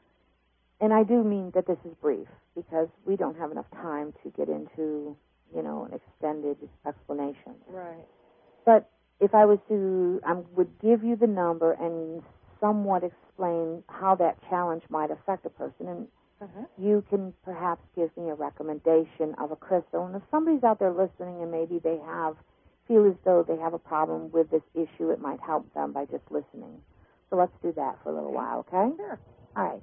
and I do mean that this is brief because we don't have enough time to get into, you know, an extended explanation. Right. But if I was to, I would give you the number and somewhat explain how that challenge might affect a person, and Mm-hmm. you can perhaps give me a recommendation of a crystal. And if somebody's out there listening and maybe they have, feel as though they have a problem with this issue, it might help them by just listening. So let's do that for a little while, okay? Sure. All right.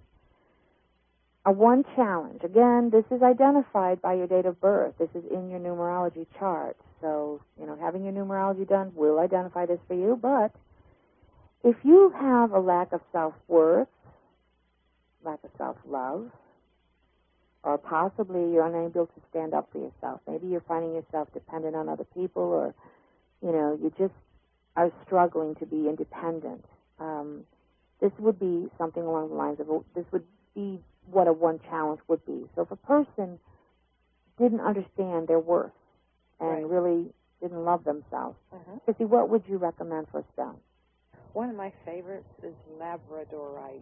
A one challenge. Again, this is identified by your date of birth. This is in your numerology chart. So, you know, having your numerology done will identify this for you. But if you have a lack of self-worth, lack of self-love, or possibly you're unable to stand up for yourself. Maybe you're finding yourself dependent on other people, or, you know, you just are struggling to be independent. Um, this would be something along the lines of, this would be what a one challenge would be. So if a person didn't understand their worth and Right. really didn't love themselves, Mm-hmm. Chrissy, what would you recommend for a stone? One of my favorites is labradorite.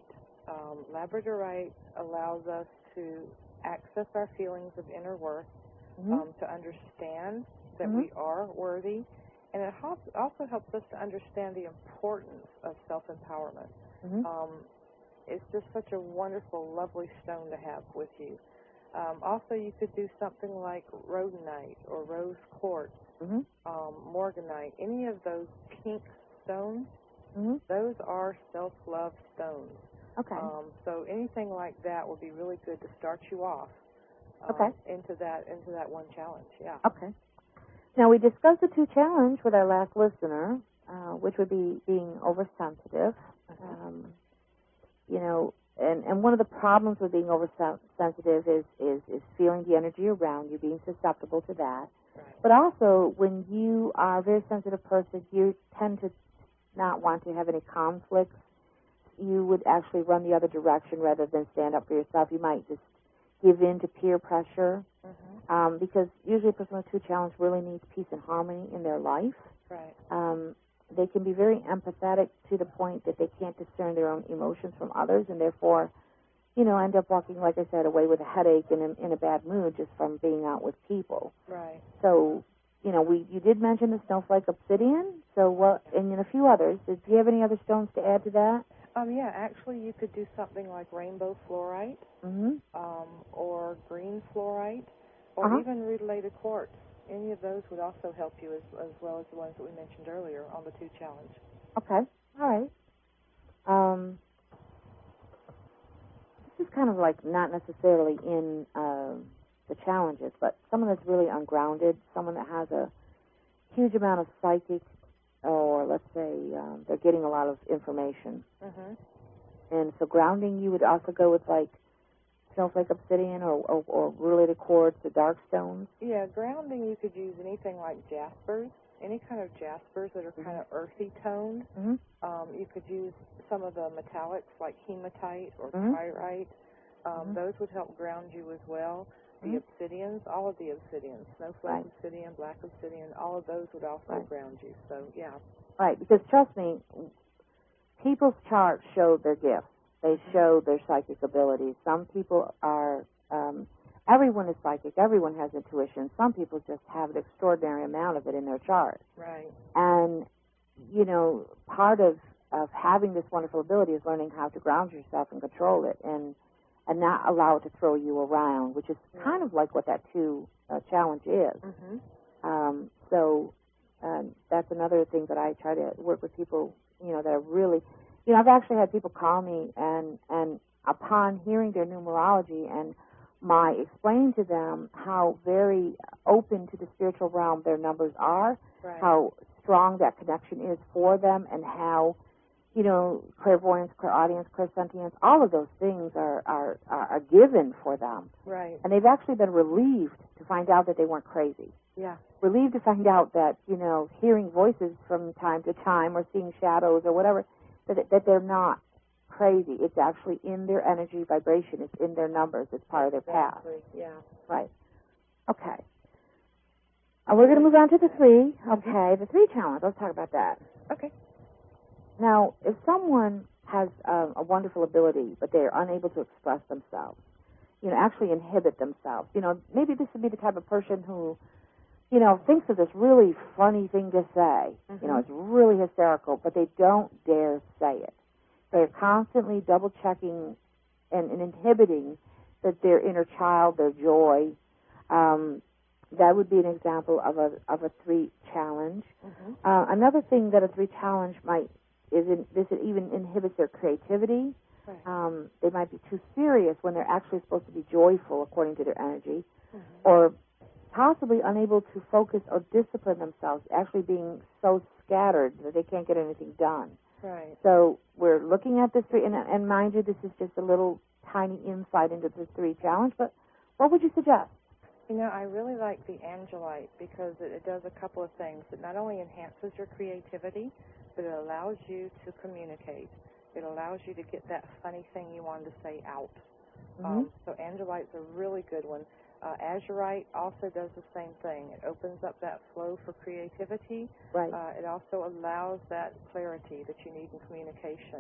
Um, labradorite allows us to access our feelings of inner worth, Mm-hmm. um, to understand that Mm-hmm. we are worthy, and it helps, also helps us to understand the importance of self-empowerment. Mm-hmm. Um, it's just such a wonderful, lovely stone to have with you. Um, also, you could do something like rhodonite or rose quartz, Mm-hmm. um, morganite, any of those pink stones. Mm-hmm. Those are self-love stones. Okay. Um, so anything like that would be really good to start you off um, Okay. into that into that one challenge. Yeah. Okay. Now, we discussed the two challenge with our last listener, uh, which would be being oversensitive. Okay. Um, you know, and, and one of the problems with being oversensitive is, is, is feeling the energy around you, being susceptible to that. Right. But also, when you are a very sensitive person, you tend to not want to have any conflicts. You would actually run the other direction rather than stand up for yourself. You might just give in to peer pressure, Mm-hmm. um, because usually a person with two challenge really needs peace and harmony in their life. Right. Um, they can be very empathetic to the point that they can't discern their own emotions from others, and therefore, you know, end up walking, like I said, away with a headache and in, in a bad mood just from being out with people. Right. So, you know, we you did mention the snowflake obsidian. So what, and then a few others. Did you have any other stones to add to that? Um, yeah, actually, you could do something like rainbow fluorite, Mm-hmm. um, or green fluorite, or Uh-huh. even rutilated quartz. Any of those would also help you, as, as well as the ones that we mentioned earlier on the two challenge. Okay. All right. Um, this is kind of like not necessarily in uh, the challenges, but someone that's really ungrounded, someone that has a huge amount of psychic, or let's say um, they're getting a lot of information. Mm-hmm. And so grounding, you would also go with like snowflake obsidian or, or, or related quartz or dark stones. Yeah, grounding, you could use anything like jaspers, any kind of jaspers that are Mm-hmm. kind of earthy toned. Mm-hmm. Um, you could use some of the metallics like hematite or Mm-hmm. pyrite. Um, Mm-hmm. Those would help ground you as well. The Mm-hmm. obsidians, all of the obsidians, snowflake Right. obsidian, black obsidian, all of those would also Right. ground you. So, yeah. Right, because trust me, people's charts show their gifts. They show their psychic abilities. Some people are, um, everyone is psychic. Everyone has intuition. Some people just have an extraordinary amount of it in their chart. Right. And, you know, part of, of having this wonderful ability is learning how to ground yourself and control it and and not allow it to throw you around, which is Right. kind of like what that two uh, challenge is. Mm-hmm. Um, so um, that's another thing that I try to work with people, you know, that are really, you know, I've actually had people call me and, and upon hearing their numerology and my explaining to them how very open to the spiritual realm their numbers are, Right. how strong that connection is for them, and how, you know, clairvoyance, clairaudience, clairsentience, all of those things are, are, are, are given for them. Right. And they've actually been relieved to find out that they weren't crazy. Yeah. Relieved to find out that, you know, hearing voices from time to time or seeing shadows or whatever, that, that they're not crazy. It's actually in their energy vibration. It's in their numbers. It's part of their path. Exactly. Yeah. Right. Okay. Uh, we're going to move on to the three. Okay, the three challenge. Let's talk about that. Okay. Now, if someone has um, a wonderful ability, but they're unable to express themselves, you know, actually inhibit themselves, you know, maybe this would be the type of person who, you know, thinks of this really funny thing to say. Mm-hmm. You know, it's really hysterical, but they don't dare say it. They're constantly double-checking and, and inhibiting that their inner child, their joy. Um, that would be an example of a of a three challenge. Mm-hmm. Uh, another thing that a three challenge might is in, this even inhibits their creativity. Right. Um, they might be too serious when they're actually supposed to be joyful according to their energy, Mm-hmm. or possibly unable to focus or discipline themselves, actually being so scattered that they can't get anything done. Right. So we're looking at this three, and, and mind you, this is just a little tiny insight into this three challenge, but what would you suggest? You know, I really like the Angelite because it, it does a couple of things. It not only enhances your creativity, but it allows you to communicate. It allows you to get that funny thing you wanted to say out. Mm-hmm. Um, so Angelite's a really good one. Uh, Azurite also does the same thing. It opens up that flow for creativity. Right. Uh, it also allows that clarity that you need in communication.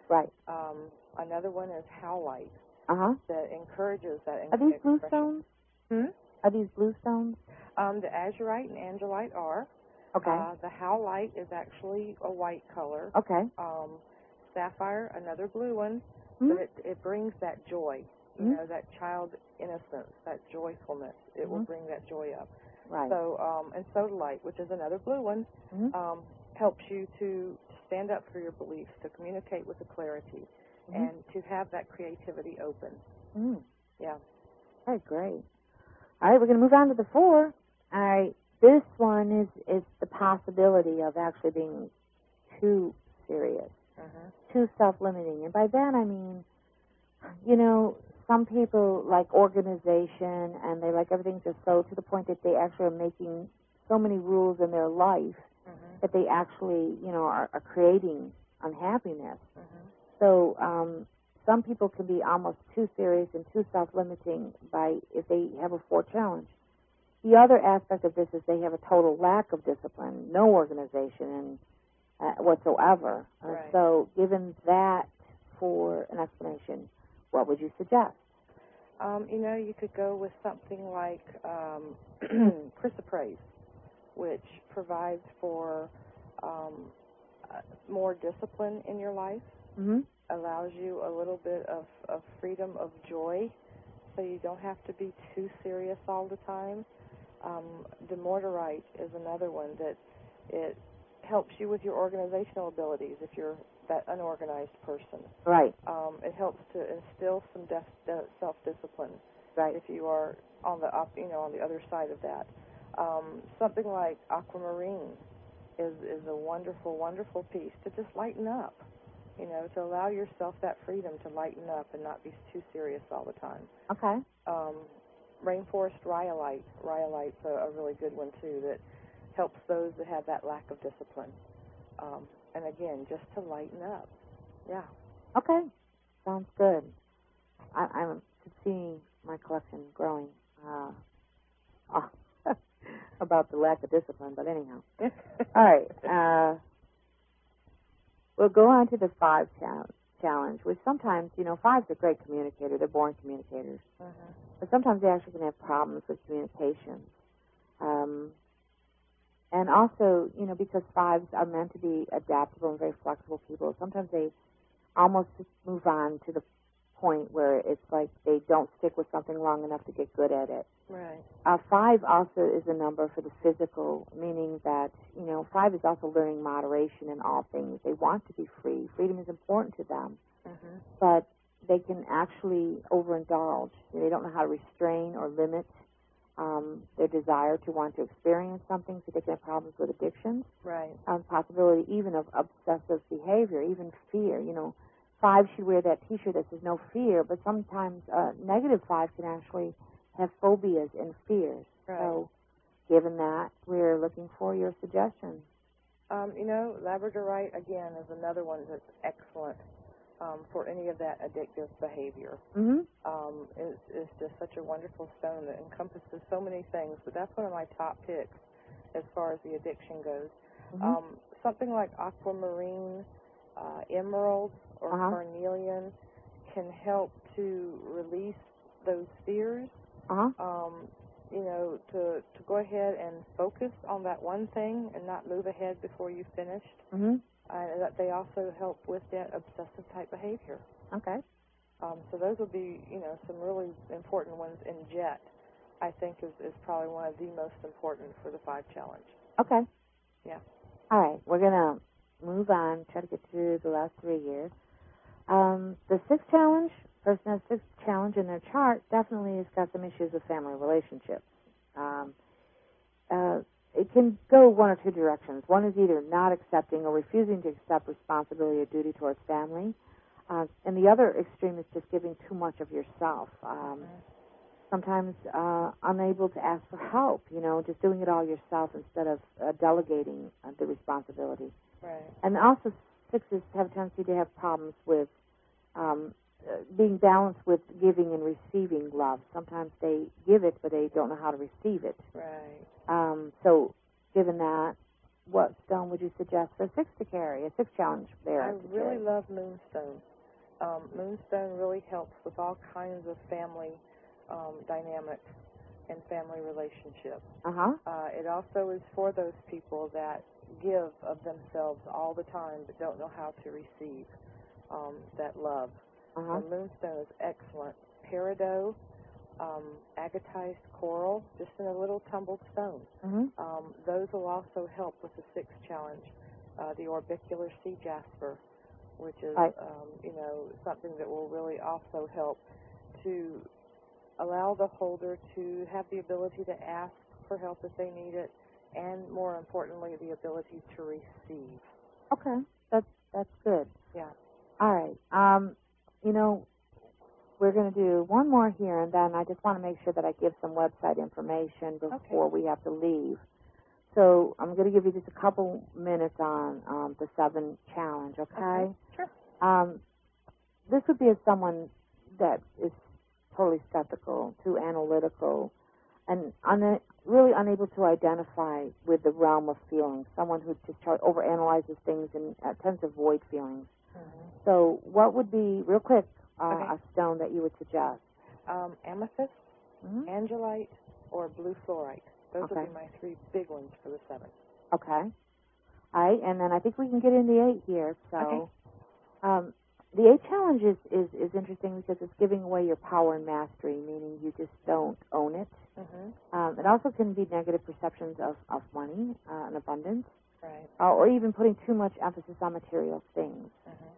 Right. Um, another one is howlite Uh-huh. that encourages that Are these blue expression. stones? Hmm? Are these blue stones? Um, the azurite and angelite are. Okay. Uh, the howlite is actually a white color. Okay. Um, sapphire, another blue one, Mm-hmm. but it, it brings that joy, you Mm-hmm. know, that child innocence, that joyfulness. It Mm-hmm. will bring that joy up. Right. So, um, and sodalite, which is another blue one, Mm-hmm. um, helps you to stand up for your beliefs, to communicate with the clarity, Mm-hmm. and to have that creativity open. Mm. Yeah. Okay, great. All right, we're going to move on to the four. All right, this one is, is the possibility of actually being too serious, Mm-hmm. too self-limiting. And by that I mean, you know, some people like organization and they like everything just so to the point that they actually are making so many rules in their life Mm-hmm. that they actually, you know, are, are creating unhappiness. Mm-hmm. So um, some people can be almost too serious and too self-limiting by if they have a four challenge. The other aspect of this is they have a total lack of discipline, no organization and uh, whatsoever. Uh, Right. so given that for an explanation, what would you suggest? Um, you know, you could go with something like um, chrysoprase, which provides for um, uh, more discipline in your life, Mm-hmm. allows you a little bit of, of freedom of joy, so you don't have to be too serious all the time. Um, Demorterite is another one that it helps you with your organizational abilities if you're that unorganized person. Right. Um, it helps to instill some def- de- self-discipline. Right. If you are on the up, you know, on the other side of that. Um, something like aquamarine is is a wonderful, wonderful piece to just lighten up. You know, to allow yourself that freedom to lighten up and not be too serious all the time. Okay. Um, rainforest rhyolite, rhyolite's a, a really good one too that helps those that have that lack of discipline. Um, and again, just to lighten up. Yeah. Okay. Sounds good. I, I'm seeing my collection growing uh, oh, about the lack of discipline, but anyhow. All right. Uh, we'll go on to the five challenge, challenge, which sometimes, you know, fives are great communicators. They're born communicators. Mm-hmm. But sometimes they actually can have problems with communication. Um, and also, you know, because fives are meant to be adaptable and very flexible people, sometimes they almost just move on to the point where it's like they don't stick with something long enough to get good at it. Right. Uh, five also is a number for the physical, meaning that, you know, five is also learning moderation in all things. They want to be free. Freedom is important to them. Mm-hmm. But they can actually overindulge. They don't know how to restrain or limit um, their desire to want to experience something, so they can have problems with addictions. Right. Um, possibility even of obsessive behavior, even fear. You know, five should wear that T-shirt that says no fear, but sometimes uh, negative five can actually have phobias and fears. Right. So, given that, we're looking for your suggestions. Um, you know, labradorite, again, is another one that's excellent um, for any of that addictive behavior. Mm-hmm. Um, it's, it's just such a wonderful stone that encompasses so many things, but that's one of my top picks as far as the addiction goes. Mm-hmm. Um, something like aquamarine, uh, emerald, or Uh-huh. carnelian can help to release those fears. Uh-huh. Um, you know, to, to go ahead and focus on that one thing and not move ahead before you've finished. Mm-hmm. Uh, that they also help with that obsessive type behavior. Okay. Um, so those would be, you know, some really important ones. In jet, I think is, is probably one of the most important for the five challenge. Okay. Yeah. All right. We're going to move on, try to get through the last three years. Um, the sixth challenge, person has sixth challenge in their chart, definitely has got some issues with family relationships. Um, uh, it can go one or two directions. One is either not accepting or refusing to accept responsibility or duty towards family. Uh, and the other extreme is just giving too much of yourself. Um, Mm-hmm. Sometimes uh, unable to ask for help, you know, just doing it all yourself instead of uh, delegating uh, the responsibility. Right. And also sixes have a tendency to have problems with um, uh, being balanced with giving and receiving love. Sometimes they give it, but they don't know how to receive it. Right. Um, so given that, what stone would you suggest for six to carry, a six challenge there? I to really carry? love Moonstone. Um, Moonstone really helps with all kinds of family um, dynamics and family relationships. Uh-huh. Uh, it also is for those people that give of themselves all the time but don't know how to receive um, that love. Uh-huh. So Moonstone is excellent. Peridot, um, agatized coral, just in a little tumbled stone. Mm-hmm. Um, those will also help with the sixth challenge. Uh, the orbicular sea jasper, which is, Right. um, you know, something that will really also help to allow the holder to have the ability to ask for help if they need it, and more importantly, the ability to receive. Okay, that's that's good. Yeah. All right. Um, you know, we're going to do one more here, and then I just want to make sure that I give some website information before Okay. we have to leave. So I'm going to give you just a couple minutes on um, the seven challenge, okay? Okay. Sure. Um, this would be as someone that is totally skeptical, too analytical, and un- really unable to identify with the realm of feelings, someone who just try- overanalyzes things and uh, tends to avoid feelings. Mm-hmm. So what would be, real quick, uh, Okay. a stone that you would suggest? Um, amethyst, Mm-hmm. angelite, or blue fluorite. Those Okay. would be my three big ones for the seven. Okay. All right, and then I think we can get in the eight here. So Okay. um, the eight challenge is, is, is interesting because it's giving away your power and mastery, meaning you just don't own it. Mm-hmm. Um, it also can be negative perceptions of, of money uh, and abundance, Right. uh, or even putting too much emphasis on material things. Mm-hmm.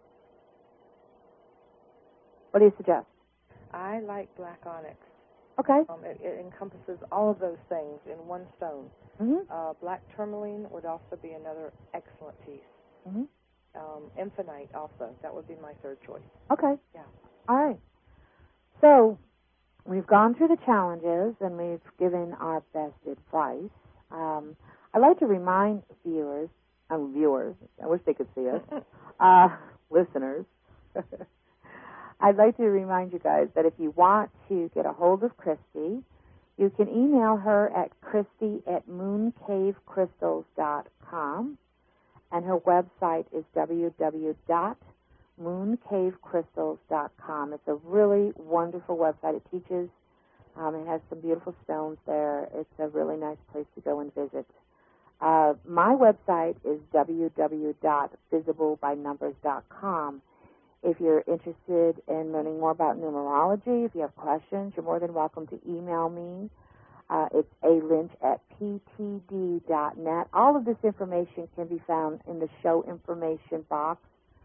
What do you suggest? I like black onyx. Okay. Um, it, it encompasses all of those things in one stone. Mm-hmm. Uh, black tourmaline would also be another excellent piece. Mm-hmm. Um, infinite also. That would be my third choice. Okay. Yeah. All right. So we've gone through the challenges and we've given our best advice. Um, I'd like to remind viewers, um, viewers, I wish they could see us, uh, listeners, I'd like to remind you guys that if you want to get a hold of Christy, you can email her at Christy at mooncavecrystals dot com, and her website is w w w dot mooncavecrystals dot com. It's a really wonderful website. It teaches, um, it has some beautiful stones there. It's a really nice place to go and visit. Uh, my website is w w w dot visible by numbers dot com. If you're interested in learning more about numerology, if you have questions, you're more than welcome to email me. Uh, it's a lynch at p t d dot net. All of this information can be found in the show information box.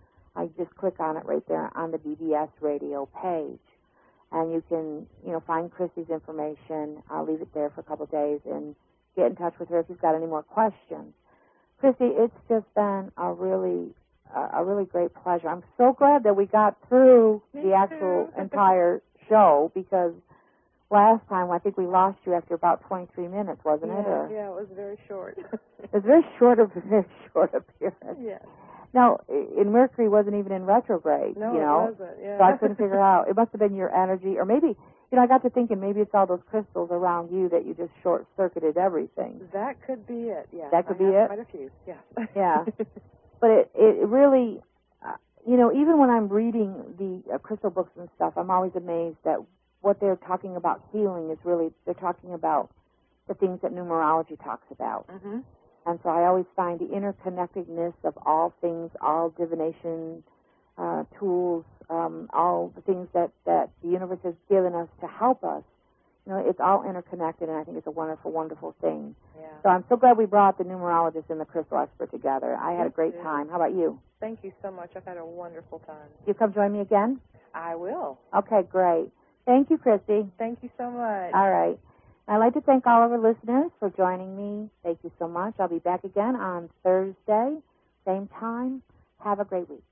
I just click on it right there on the B B S radio page. And you can, you know, find Christy's information. I'll leave it there for a couple of days and get in touch with her if you've got any more questions. Christy, it's just been a really, uh, a really great pleasure. I'm so glad that we got through Me the actual too. entire show, because last time I think we lost you after about twenty-three minutes, wasn't yeah, it? Or, yeah, it was very short. it was very short of very short appearance. Yeah. Now, in Mercury wasn't even in retrograde, No, you know? it wasn't. Yeah. So I couldn't figure out. It must have been your energy, or maybe, you know, I got to thinking maybe it's all those crystals around you that you just short-circuited everything. That could be it. Yeah. That could I be have it? Quite a few. Yeah. Yeah. But it, it really, uh, you know, even when I'm reading the uh, crystal books and stuff, I'm always amazed that what they're talking about healing is really, they're talking about the things that numerology talks about. Mhm. And so I always find the interconnectedness of all things, all divination uh, tools, um, all the things that, that the universe has given us to help us. You know, it's all interconnected, and I think it's a wonderful, wonderful thing. Yeah. So I'm so glad we brought the numerologist and the crystal expert together. I had Me a great too. time. How about you? Thank you so much. I've had a wonderful time. You come join me again? I will. Okay, great. Thank you, Christy. Thank you so much. All right. I'd like to thank all of our listeners for joining me. Thank you so much. I'll be back again on Thursday, same time. Have a great week.